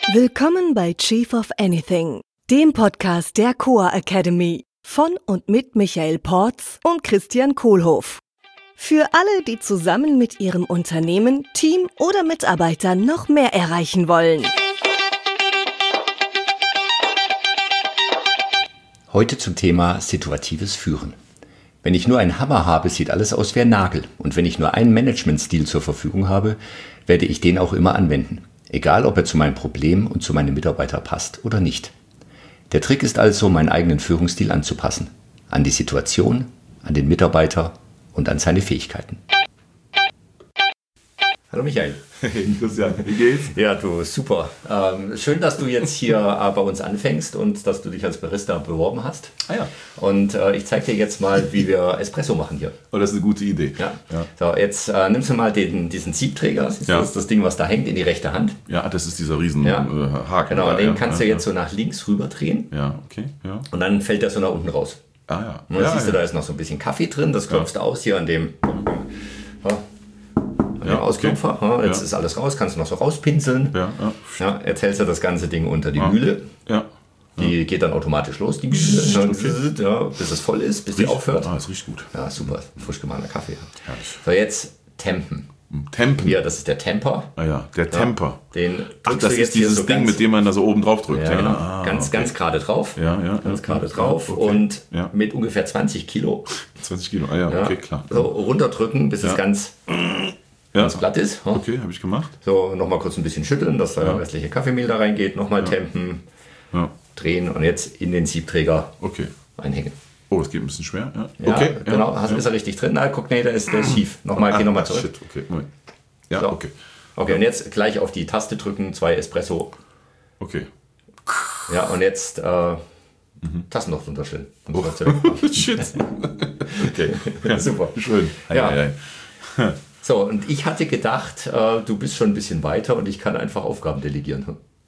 Willkommen bei Chief of Anything, dem Podcast der Coa Academy von und mit Michael Porz und Christian Kohlhoff. Für alle, die zusammen mit ihrem Unternehmen, Team oder Mitarbeitern noch mehr erreichen wollen. Heute zum Thema situatives Führen. Wenn ich nur einen Hammer habe, sieht alles aus wie ein Nagel. Und wenn ich nur einen Managementstil zur Verfügung habe, werde ich den auch immer anwenden. Egal, ob er zu meinem Problem und zu meinen Mitarbeitern passt oder nicht. Der Trick ist also, meinen eigenen Führungsstil anzupassen. An die Situation, an den Mitarbeiter und an seine Fähigkeiten. Hallo Michael. Hey Christian, wie geht's? Ja, du, super. Schön, dass du jetzt hier bei uns anfängst und dass du dich als Barista beworben hast. Ah ja. Und ich zeige dir jetzt mal, wie wir Espresso machen hier. Oh, das ist eine gute Idee. Ja. So, jetzt nimmst du mal diesen Siebträger, siehst du, das ist das Ding, was da hängt, in die rechte Hand. Ja, das ist dieser riesen Haken. Genau, und den kannst du jetzt so nach links rüber drehen. Ja, okay. Ja. Und dann fällt der so nach unten raus. Ah ja. Und dann siehst du, da ist noch so ein bisschen Kaffee drin, das klopfst du aus hier an dem... Ausklopfer. Okay. Jetzt ist alles raus, kannst du noch so rauspinseln. Ja, jetzt hältst du das ganze Ding unter die Mühle. Ja. Die geht dann automatisch los, die Mühle, bis es voll ist, bis sie aufhört. Ah, es riecht gut. Ja, super, frisch gemahlener Kaffee. Herrlich. So, jetzt Tempen. Tempen? Ja, das ist der Temper. Ah ja, der Temper. Den das ist dieses so Ding, mit dem man da so oben drauf drückt. Ja, genau. Ganz gerade drauf. Ganz gerade drauf. Okay. Und mit ungefähr 20 Kilo. 20 Kilo, okay, klar. So runterdrücken, bis es ganz glatt ist. Okay, habe ich gemacht. So, nochmal kurz ein bisschen schütteln, dass der restliche Kaffeemehl da reingeht. Nochmal tempen, drehen und jetzt in den Siebträger einhängen. Oh, es geht ein bisschen schwer. Ja, okay. Genau, ist er richtig drin? Na, guck, nee, der ist schief. Geh nochmal zurück. Shit, okay, Moment. Ja, so. Okay, und jetzt gleich auf die Taste drücken, 2 Espresso. Okay. Ja, und jetzt Tassen noch drunter stellen. Oh. Shit. Okay, super. Schön. So, und ich hatte gedacht, du bist schon ein bisschen weiter und ich kann einfach Aufgaben delegieren.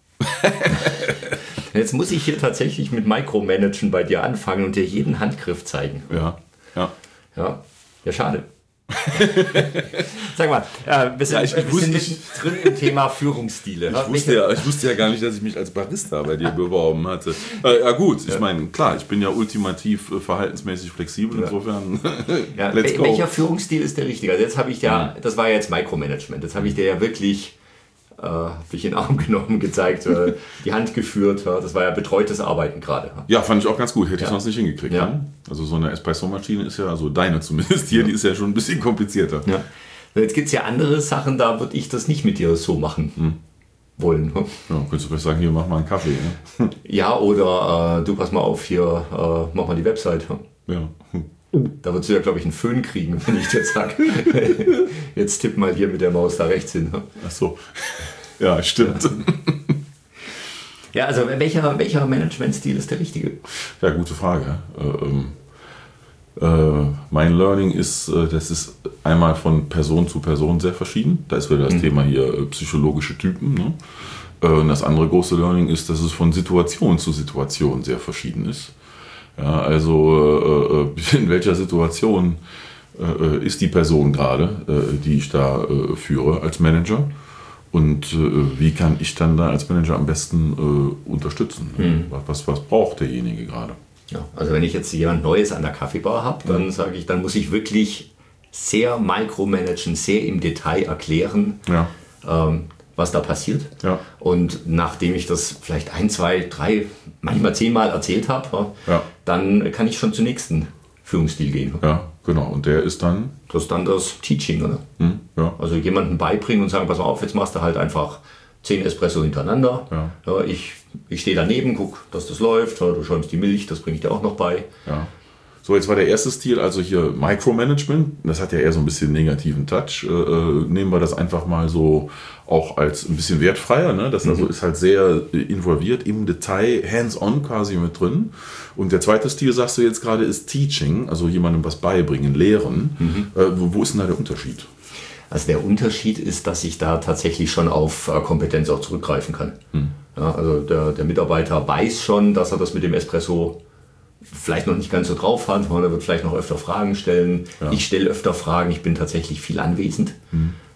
Jetzt muss ich hier tatsächlich mit Micromanagen bei dir anfangen und dir jeden Handgriff zeigen. Ja, schade. Sag mal, wir sind drin im Thema Führungsstile. Ich wusste ja gar nicht, dass ich mich als Barista bei dir beworben hatte. Ja gut, ich meine, klar, ich bin ja ultimativ verhaltensmäßig flexibel, insofern let's go. Welcher Führungsstil ist der richtige? Also jetzt habe ich das war ja jetzt Micromanagement, jetzt habe ich dir ja wirklich in den Arm genommen, gezeigt, die Hand geführt, das war ja betreutes Arbeiten gerade. Ja, fand ich auch ganz gut, hätte ich sonst nicht hingekriegt. Ja. Also so eine Espresso-Maschine ist ja, also deine zumindest hier, die ist ja schon ein bisschen komplizierter. Ja. Jetzt gibt es ja andere Sachen, da würde ich das nicht mit dir so machen wollen. Ja, könntest du vielleicht sagen, hier, mach mal einen Kaffee. Ne? Ja, oder du, pass mal auf, hier, mach mal die Website. Ja. Da würdest du ja, glaube ich, einen Föhn kriegen, wenn ich dir sage, jetzt tipp mal hier mit der Maus da rechts hin. Ach so, ja, stimmt. Ja, also welcher Managementstil ist der richtige? Ja, gute Frage. Mein Learning ist, das ist einmal von Person zu Person sehr verschieden. Da ist wieder das Thema hier psychologische Typen. Ne? Und das andere große Learning ist, dass es von Situation zu Situation sehr verschieden ist. Ja, also in welcher Situation ist die Person gerade, die ich da führe als Manager, und wie kann ich dann da als Manager am besten unterstützen? Was braucht derjenige gerade? Ja, also wenn ich jetzt jemand Neues an der Kaffeebar habe, dann sage ich, dann muss ich wirklich sehr micromanagen, sehr im Detail erklären, was da passiert. Ja. Und nachdem ich das vielleicht 1, 2, 3, manchmal 10 Mal erzählt habe, dann kann ich schon zum nächsten Führungsstil gehen. Ja, genau. Und der ist dann? Das ist dann das Teaching, oder? Also jemandem beibringen und sagen, pass mal auf, jetzt machst du halt einfach 10 Espresso hintereinander. Ja, ich stehe daneben, guck, dass das läuft. Du schäumst die Milch, das bringe ich dir auch noch bei. Ja. So, jetzt war der erste Stil, also hier Micromanagement. Das hat ja eher so ein bisschen negativen Touch. Nehmen wir das einfach mal so auch als ein bisschen wertfreier. Ne? Das also ist halt sehr involviert im Detail, hands-on quasi mit drin. Und der zweite Stil, sagst du jetzt gerade, ist Teaching, also jemandem was beibringen, lehren. Wo ist denn da der Unterschied? Also der Unterschied ist, dass ich da tatsächlich schon auf Kompetenz auch zurückgreifen kann. Ja, also der Mitarbeiter weiß schon, dass er das mit dem Espresso vielleicht noch nicht ganz so drauf hat. Er wird vielleicht noch öfter Fragen stellen. Ja. Ich stelle öfter Fragen. Ich bin tatsächlich viel anwesend.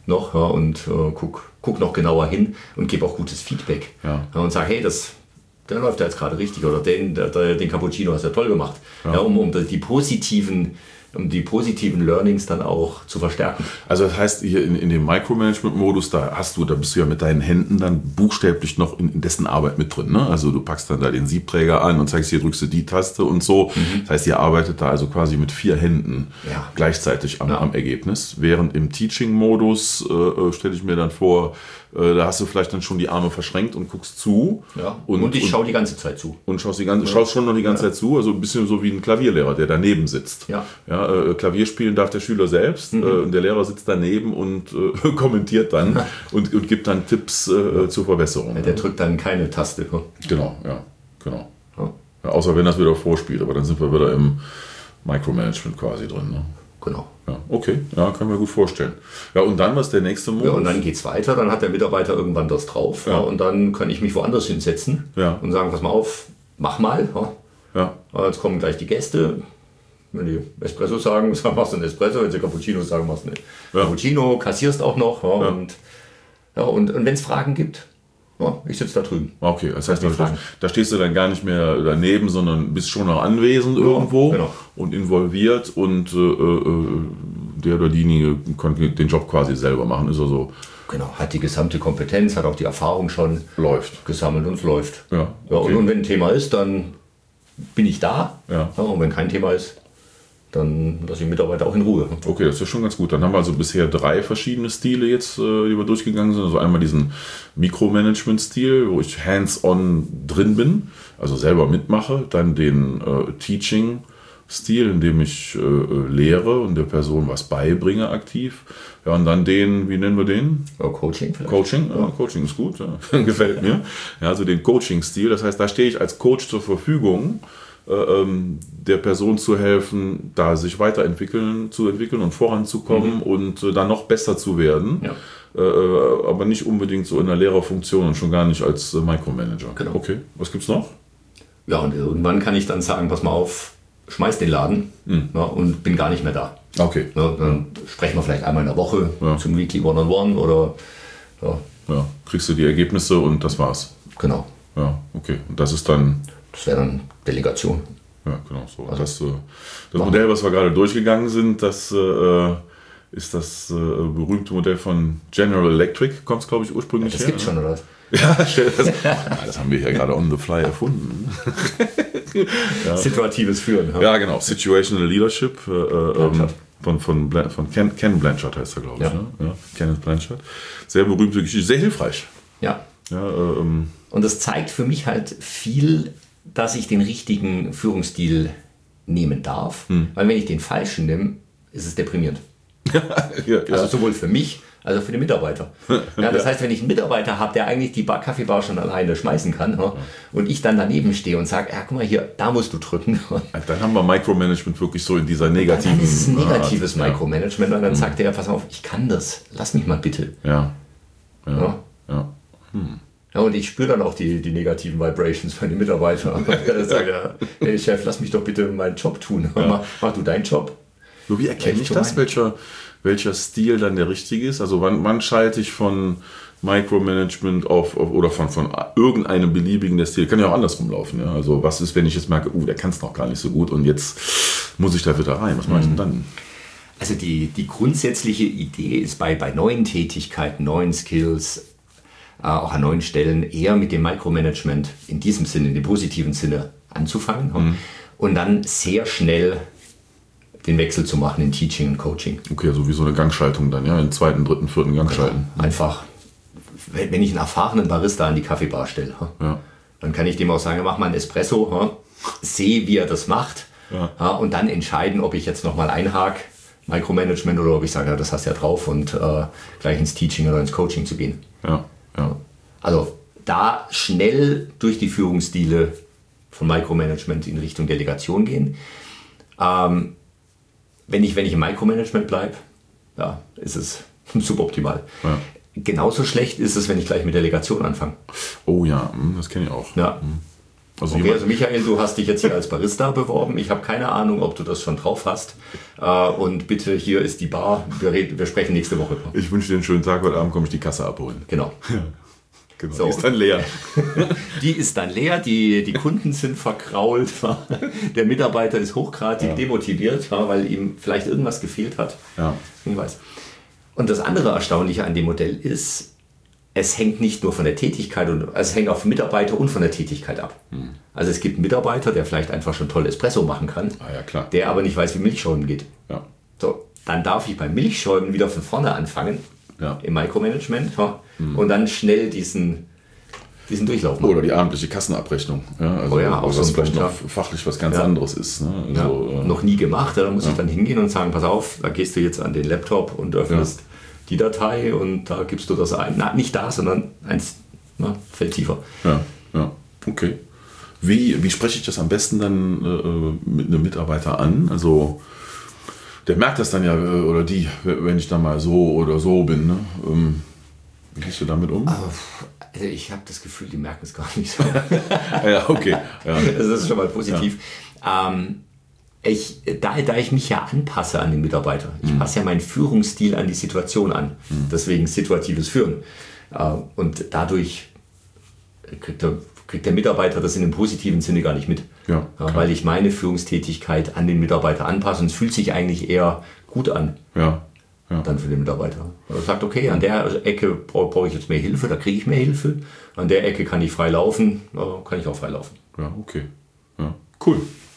noch und guck noch genauer hin und gebe auch gutes Feedback. Ja, und sage, hey, der läuft ja jetzt gerade richtig oder den Cappuccino hast du ja toll gemacht. Ja. Ja, um die positiven Learnings dann auch zu verstärken. Also das heißt, hier in dem Micromanagement-Modus, da bist du ja mit deinen Händen dann buchstäblich noch in dessen Arbeit mit drin. Ne? Also du packst dann da den Siebträger an und zeigst, hier drückst du die Taste und so. Das heißt, ihr arbeitet da also quasi mit 4 Händen gleichzeitig am Ergebnis. Während im Teaching-Modus stelle ich mir dann vor, da hast du vielleicht dann schon die Arme verschränkt und guckst zu. Ja. Und ich schaue die ganze Zeit zu. Und schaust schon noch die ganze Zeit zu. Also ein bisschen so wie ein Klavierlehrer, der daneben sitzt. Ja. Klavier spielen darf der Schüler selbst. Der Lehrer sitzt daneben und kommentiert dann und gibt dann Tipps zur Verbesserung. Ja, der drückt dann keine Taste. Genau. Ja, außer wenn das wieder vorspielt. Aber dann sind wir wieder im Micromanagement quasi drin. Ne? Genau. Ja, okay, ja, kann ich mir gut vorstellen. Ja, und dann, was ist der nächste Modus? Ja, und dann geht es weiter, dann hat der Mitarbeiter irgendwann das drauf. Ja. Und dann kann ich mich woanders hinsetzen und sagen, pass mal auf, mach mal. Ja. Jetzt kommen gleich die Gäste. Wenn die Espresso sagen, machst du einen Espresso. Wenn sie Cappuccino sagen, machst du einen Cappuccino, kassierst auch noch. Und wenn es Fragen gibt, ich sitze da drüben. Okay, das heißt, da stehst du dann gar nicht mehr daneben, sondern bist schon noch anwesend irgendwo und involviert und der oder diejenige kann den Job quasi selber machen. Ist er so. Genau, hat die gesamte Kompetenz, hat auch die Erfahrung schon gesammelt und es läuft. Ja, okay. Und wenn ein Thema ist, dann bin ich da. Ja. Und wenn kein Thema ist, dann lasse ich den Mitarbeiter auch in Ruhe. Okay, das ist ja schon ganz gut. Dann haben wir also bisher 3 verschiedene Stile jetzt, die wir durchgegangen sind. Also einmal diesen Mikromanagement-Stil, wo ich hands-on drin bin, also selber mitmache. Dann den Teaching-Stil, in dem ich lehre und der Person was beibringe aktiv. Ja, und dann den, wie nennen wir den? Coaching vielleicht. Coaching ist gut, gefällt mir. Ja, also den Coaching-Stil, das heißt, da stehe ich als Coach zur Verfügung, der Person zu helfen, da sich weiterentwickeln und voranzukommen und dann noch besser zu werden. Ja. Aber nicht unbedingt so in der Lehrerfunktion und schon gar nicht als Micromanager. Genau. Okay, was gibt's noch? Ja, und irgendwann kann ich dann sagen, pass mal auf, schmeiß den Laden und bin gar nicht mehr da. Okay. Dann sprechen wir vielleicht einmal in der Woche zum Weekly One-on-One oder kriegst du die Ergebnisse und das war's. Genau. Ja, okay. Und das ist dann... Das wäre dann Delegation. Ja, genau so. Also das Modell, was wir gerade durchgegangen sind, das ist das berühmte Modell von General Electric, kommt es, glaube ich, ursprünglich her. Das gibt es schon, oder was? Ja, das haben wir hier gerade on the fly erfunden. Situatives Führen. Ja, genau. Situational Leadership von Ken Blanchard heißt er, glaube ich. Ne? Ja, Kenneth Blanchard. Sehr berühmte Geschichte, sehr hilfreich. Ja. Und das zeigt für mich halt viel, dass ich den richtigen Führungsstil nehmen darf. Weil wenn ich den falschen nehme, ist es deprimierend. Also sowohl für mich, als auch für den Mitarbeiter. Das heißt, wenn ich einen Mitarbeiter habe, der eigentlich die Kaffeebar schon alleine schmeißen kann und ich dann daneben stehe und sage, guck mal hier, da musst du drücken. Dann haben wir Micromanagement wirklich so in dieser negativen... Dann ist es ein negatives Micromanagement und dann sagt er, pass auf, ich kann das, lass mich mal bitte. Ja. Ja, und ich spüre dann auch die negativen Vibrations von den Mitarbeitern. Der sagt, hey Chef, lass mich doch bitte meinen Job tun. Mach du deinen Job. So, wie erkenne ich das, welcher Stil dann der richtige ist? Also wann schalte ich von Micromanagement auf oder von irgendeinem beliebigen der Stil? Kann ja auch andersrum laufen. Ja? Also was ist, wenn ich jetzt merke, der kann es noch gar nicht so gut und jetzt muss ich da wieder rein. Was mache ich denn dann? Also die grundsätzliche Idee ist bei neuen Tätigkeiten, neuen Skills, auch an neuen Stellen eher mit dem Micromanagement in diesem Sinne, in dem positiven Sinne anzufangen und dann sehr schnell den Wechsel zu machen in Teaching und Coaching. Okay, also wie so eine Gangschaltung dann, ja, in 2., 3., 4. Gang schalten. Einfach, wenn ich einen erfahrenen Barista an die Kaffeebar stelle, dann kann ich dem auch sagen, mach mal einen Espresso, sehe, wie er das macht und dann entscheiden, ob ich jetzt nochmal einhake, Micromanagement, oder ob ich sage, das hast du ja drauf und gleich ins Teaching oder ins Coaching zu gehen. Ja. Also da schnell durch die Führungsstile von Micromanagement in Richtung Delegation gehen. Wenn ich im Micromanagement bleibe, ist es suboptimal. Ja. Genauso schlecht ist es, wenn ich gleich mit Delegation anfange. Oh ja, das kenne ich auch. Ja. Also, okay, also Michael, du hast dich jetzt hier als Barista beworben. Ich habe keine Ahnung, ob du das schon drauf hast. Und bitte, hier ist die Bar. Wir sprechen nächste Woche. Ich wünsche dir einen schönen Tag. Heute Abend komme ich die Kasse abholen. Genau. Ja, genau. So. Die ist dann leer. Die ist dann leer, die Kunden sind verkrault. Der Mitarbeiter ist hochgradig demotiviert, weil ihm vielleicht irgendwas gefehlt hat. Ja. Ich weiß. Und das andere Erstaunliche an dem Modell ist, es hängt nicht nur von der Tätigkeit, es hängt auch vom Mitarbeiter und von der Tätigkeit ab. Also es gibt einen Mitarbeiter, der vielleicht einfach schon toll Espresso machen kann, Ja, klar. der aber nicht weiß, wie Milchschäumen geht. Ja. So, dann darf ich beim Milchschäumen wieder von vorne anfangen, im Micromanagement, und dann schnell diesen Durchlauf machen. Oder die abendliche Kassenabrechnung. Ja, also auch was so ein vielleicht Punkt, noch fachlich was ganz anderes ist. Ne? Also, noch nie gemacht, da muss ich dann hingehen und sagen, pass auf, da gehst du jetzt an den Laptop und öffnest die Datei und da gibst du das ein. Na, nicht da, sondern eins Feld tiefer. Ja, okay. Wie spreche ich das am besten dann mit einem Mitarbeiter an? Also der merkt das dann ja, oder die, wenn ich dann mal so oder so bin. Ne? Wie gehst du damit um? Also ich habe das Gefühl, die merken es gar nicht so. Ja, okay. Ja. Das ist schon mal positiv. Ja. Da ich mich ja anpasse an den Mitarbeiter, ich passe ja meinen Führungsstil an die Situation an, deswegen situatives Führen. Und dadurch kriegt der Mitarbeiter das in dem positiven Sinne gar nicht mit. Ja, weil ich meine Führungstätigkeit an den Mitarbeiter anpasse und es fühlt sich eigentlich eher gut an. Ja. Dann für den Mitarbeiter. Er sagt, okay, an der Ecke brauche ich jetzt mehr Hilfe, da kriege ich mehr Hilfe. An der Ecke kann ich frei laufen, kann ich auch frei laufen. Ja, okay. Ja, cool.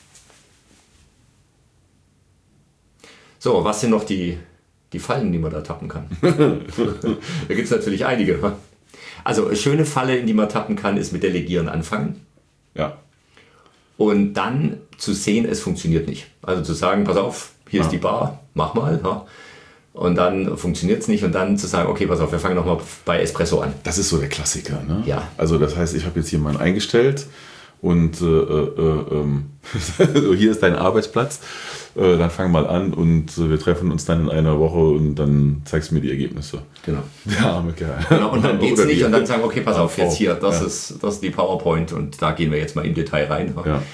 So, was sind noch die Fallen, die man da tappen kann? Da gibt es natürlich einige. Also, eine schöne Falle, in die man tappen kann, ist mit Delegieren anfangen. Ja. Und dann zu sehen, es funktioniert nicht. Also zu sagen, pass auf, hier ist die Bar, mach mal. Und dann funktioniert es nicht und dann zu sagen, okay, pass auf, wir fangen nochmal bei Espresso an. Das ist so der Klassiker, ne? Ja. Also das heißt, ich habe jetzt hier meinen eingestellt und hier ist dein Arbeitsplatz, dann fang mal an und wir treffen uns dann in einer Woche und dann zeigst du mir die Ergebnisse. Genau. Der arme Kerl. Genau, und dann geht es nicht und dann sagen, okay, pass auf, jetzt hier, das Ja. ist die PowerPoint und da gehen wir jetzt mal im Detail rein.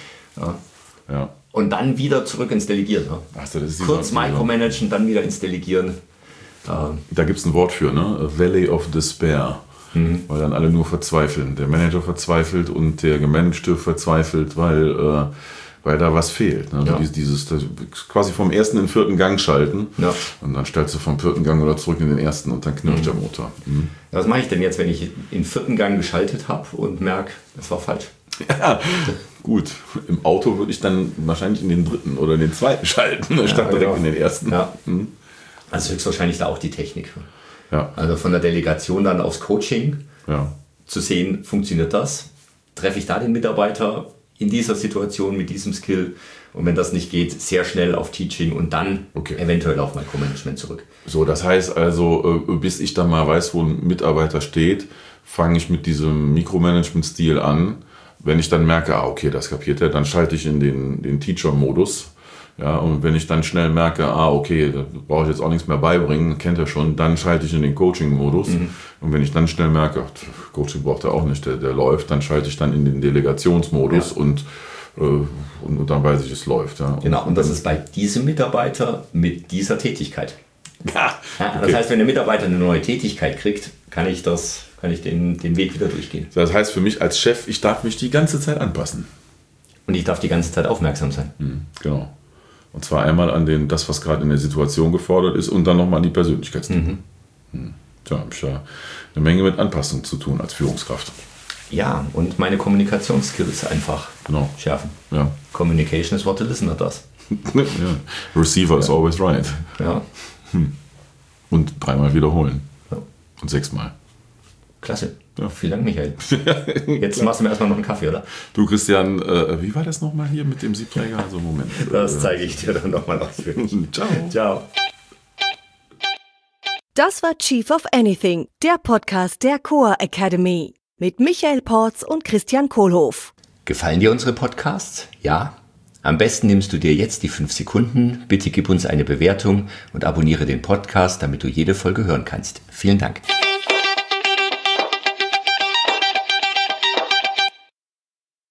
Ja. Und dann wieder zurück ins Delegieren. Achso, das ist Kurz micromanagen, dann wieder ins Delegieren. Da gibt es ein Wort für, ne? A Valley of Despair. Weil dann alle nur verzweifeln. Der Manager verzweifelt und der Gemanagte verzweifelt, weil da was fehlt. Ne? Ja. Dieses quasi vom ersten in den vierten Gang schalten. Ja. Und dann stellst du vom vierten Gang oder zurück in den ersten und dann knirscht der Motor. Was mache ich denn jetzt, wenn ich in vierten Gang geschaltet habe und merke, es war falsch? Ja, gut. Im Auto würde ich dann wahrscheinlich in den dritten oder in den zweiten schalten, statt direkt in den ersten. Ja. Also höchstwahrscheinlich da auch die Technik. Ja. Also von der Delegation dann aufs Coaching zu sehen, funktioniert das? Treffe ich da den Mitarbeiter in dieser Situation mit diesem Skill? Und wenn das nicht geht, sehr schnell auf Teaching und dann eventuell auf Micromanagement zurück. So, das heißt also, bis ich dann mal weiß, wo ein Mitarbeiter steht, fange ich mit diesem Mikromanagement-Stil an. Wenn ich dann merke, okay, das kapiert er, dann schalte ich in den Teacher-Modus. Ja, und wenn ich dann schnell merke, okay, da brauche ich jetzt auch nichts mehr beibringen, kennt er schon, dann schalte ich in den Coaching-Modus. Und wenn ich dann schnell merke, Coaching braucht er auch nicht, der läuft, dann schalte ich dann in den Delegationsmodus und dann weiß ich, es läuft. Ja. Genau, und das ist bei diesem Mitarbeiter mit dieser Tätigkeit. Ja, das heißt, wenn der Mitarbeiter eine neue Tätigkeit kriegt, kann ich den Weg wieder durchgehen. Das heißt für mich als Chef, ich darf mich die ganze Zeit anpassen. Und ich darf die ganze Zeit aufmerksam sein. Genau. Und zwar einmal an das, was gerade in der Situation gefordert ist und dann nochmal an die Persönlichkeitstypen. Da habe ich ja eine Menge mit Anpassung zu tun als Führungskraft. Ja, und meine Kommunikationsskills einfach schärfen. Ja. Communication is what the listener does. Ja. Receiver is always right. Ja. Und 3-mal wiederholen. Ja. Und 6-mal. Klasse. Ja. Vielen Dank, Michael. Jetzt machst du mir erstmal noch einen Kaffee, oder? Du, Christian, wie war das nochmal hier mit dem Siebträger? Also Moment. Das zeige ich dir dann nochmal ausführlich. Ciao. Ciao. Das war Chief of Anything, der Podcast der Coa Academy mit Michael Porz und Christian Kohlhoff. Gefallen dir unsere Podcasts? Ja? Am besten nimmst du dir jetzt die 5 Sekunden, bitte gib uns eine Bewertung und abonniere den Podcast, damit du jede Folge hören kannst. Vielen Dank.